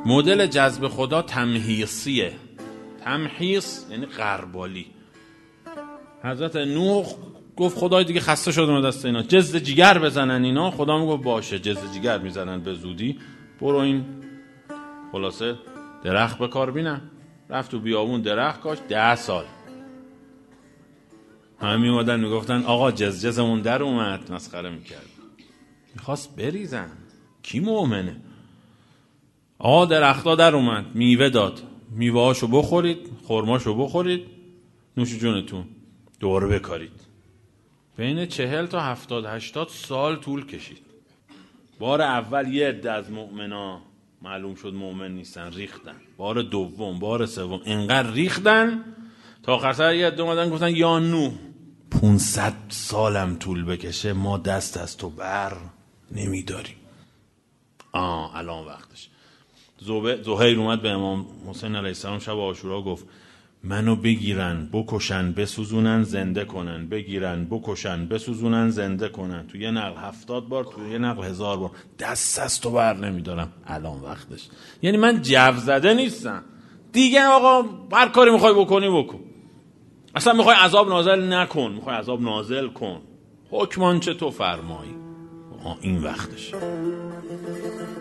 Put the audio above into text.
مدل جذب خدا تمحیصیه. تمحیص یعنی غربالی. حضرت نوح گفت خدای دیگه خسته شدم از دست اینا، جز جگر بزنن اینا. خدا میگفت باشه، جز جگر میزنن به زودی، برو این خلاصه درخت به کار بینم. رفت تو بیابون درخت کاشت 10 سال. همه میومدن میگفتن آقا جزمون در اومد، مسخره میکرد. میخواست بریزن. کی مؤمنه؟ آقا درختا در اومد، میوه داد، میوهاشو بخورید، خرماشو بخورید، نوش جونتون، دوره بکارید. بین 40 تا 70-80 سال طول کشید. بار اول یه عده از مؤمنا معلوم شد مؤمن نیستن، ریختن. بار دوم، بار سوم اینقدر ریختن تا آخر سر یه عده اومدن گفتن یا نوح 500 سالم طول بکشه ما دست از تو بر نمیداریم. الان وقتش. زهیر اومد به امام حسین علیه السلام شب عاشورا گفت منو بگیرن بکشن بسوزونن زنده کنن، بگیرن بکشن بسوزونن زنده کنن. تو یه نقل 70 بار، تو یه نقل 1000 بار. دست از تو بر نمیدارم، الان وقتش. یعنی من جو زده نیستم دیگه. آقا هر کاری میخوای بکنی بکن. اصلا میخوای عذاب نازل نکن، میخوای عذاب نازل کن. حکمان چه تو فرمایی. این وقتش.